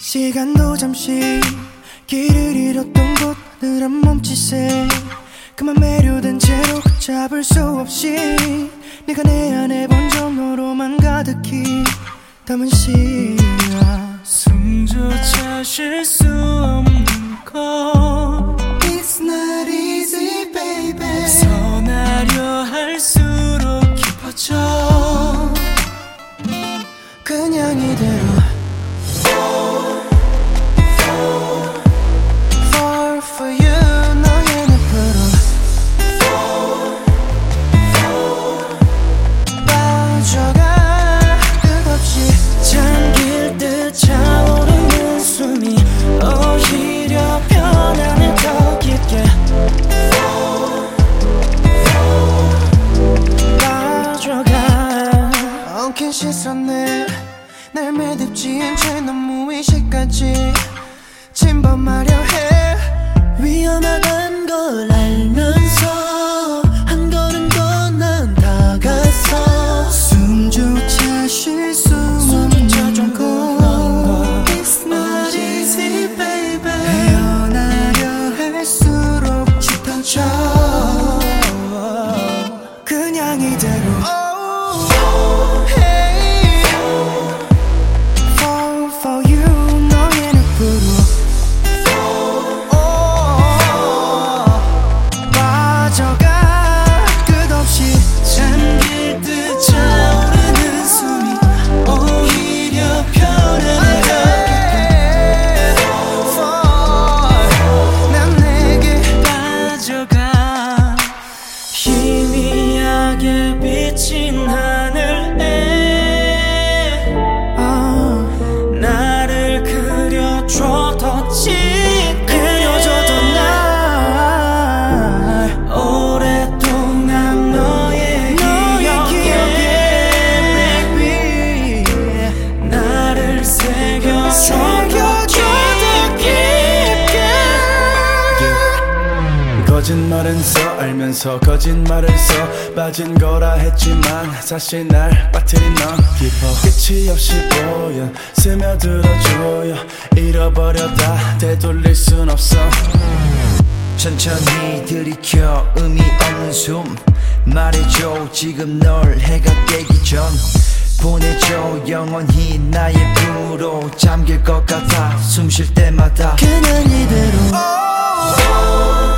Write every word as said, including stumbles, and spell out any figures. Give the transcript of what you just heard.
시간도 잠시 길을 잃었던 곳 느란 몸짓에 그만 매료된 채로 잡을 수 없이 네가 내 안에 번쩍너로만 가득히 담은 시야 숨조차 쉴 수 없는 것 It's not easy baby 선하려 할수록 깊어져 그냥 이대로 Fall for you 너의 늪으로 빠져가 끝없이 잠길 듯 차오르는 숨이 오히려 변하는 더 깊게 빠져가 엉킨 시선에 날 매듭지 않은 채 너무 의식까지 침범하려 해 위험하단 걸 알면서 한 걸음 더 난 다가서 숨조차 쉴 수 없는 것 It's not easy baby 헤어나려 할수록 짙어져 그냥 이대로 비친 하늘에 어, 나를 그려줘 더 짙게 그려줘도 날 오랫동안 너의, 너의 기억에 baby 나를 새겨줘 더 깊게 거짓말은 써 알면서 거짓말을 써 빠진 거라 했지만 사실 날 빠뜨린 넌 깊어 끝이 없이 보여 스며들어줘요 잃어버려다 되돌릴 순 없어 천천히 들이켜 의미 없는 숨 말해줘 지금 널 해가 깨기 전 보내줘 영원히 나의 품으로 잠길 것 같아 숨 쉴 때마다 그냥 이대로